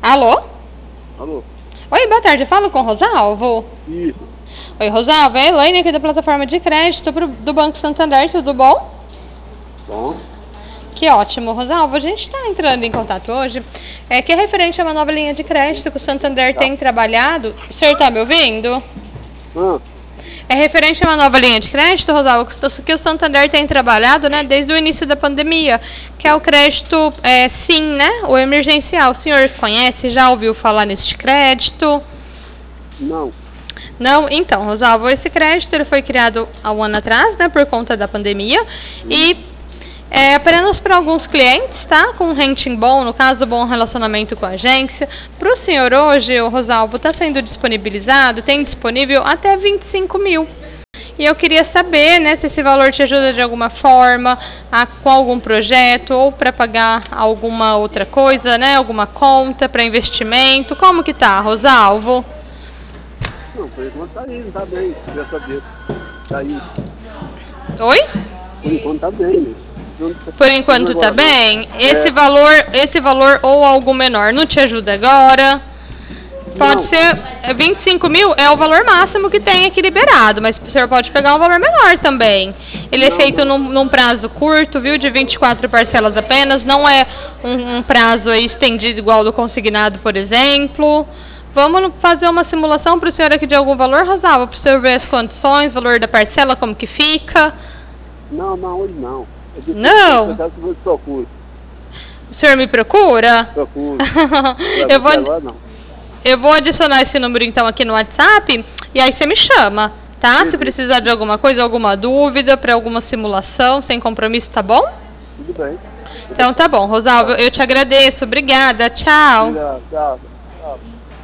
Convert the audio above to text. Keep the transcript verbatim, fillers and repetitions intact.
Alô? Alô? Oi, boa tarde. Eu falo com o Rosalvo? Isso. Oi, Rosalvo. É a Elaine aqui da plataforma de crédito pro, do Banco Santander. Tudo bom? Bom. Que ótimo, Rosalvo. A gente está entrando em contato hoje. É que é referente a uma nova linha de crédito que o Santander Tá. tem trabalhado. O senhor está me ouvindo? Ah, É referente a uma nova linha de crédito, Rosalvo, que o Santander tem trabalhado, né, desde o início da pandemia, que é o crédito é, SIM, né, o emergencial. O senhor conhece, já ouviu falar neste crédito? não. Não? Então, Rosalvo, esse crédito ele foi criado há um ano atrás, né, por conta da pandemia, e é apenas para alguns clientes, tá? Com rating bom, no caso, bom relacionamento com a agência. Para o senhor hoje, o Rosalvo, está sendo disponibilizado, tem disponível até vinte e cinco mil. E eu queria saber, né, se esse valor te ajuda de alguma forma, a, com algum projeto, ou para pagar alguma outra coisa, né, alguma conta para investimento. Como que tá, Rosalvo? Não, por enquanto tá indo, tá bem, graças a Deus. Tá indo. Oi? Por enquanto tá bem, né? Não- Por enquanto agora, tá não. bem? Esse É. valor, esse valor ou algo menor não te ajuda agora? Pode Não. ser, é vinte e cinco mil é o valor máximo que tem aqui liberado, mas o senhor pode pegar um valor menor também. Ele é Não, feito não. num, num prazo curto, viu, de vinte e quatro parcelas apenas, não é um, um prazo aí estendido igual do consignado, por exemplo. Vamos fazer uma simulação para o senhor aqui de algum valor, Rosalvo, para o senhor ver as condições, valor da parcela, como que fica. Não, não, hoje não. É depois Não? que eu te procuro. O senhor me procura? Procuro. Eu vou... Agora não. Eu vou adicionar esse número então aqui no WhatsApp e aí você me chama, tá? Se precisar de alguma coisa, alguma dúvida, para alguma simulação, sem compromisso, tá bom? Tudo bem. Então tá bom, Rosalvo, eu te agradeço, obrigada, tchau. Tchau, tchau. Tchau.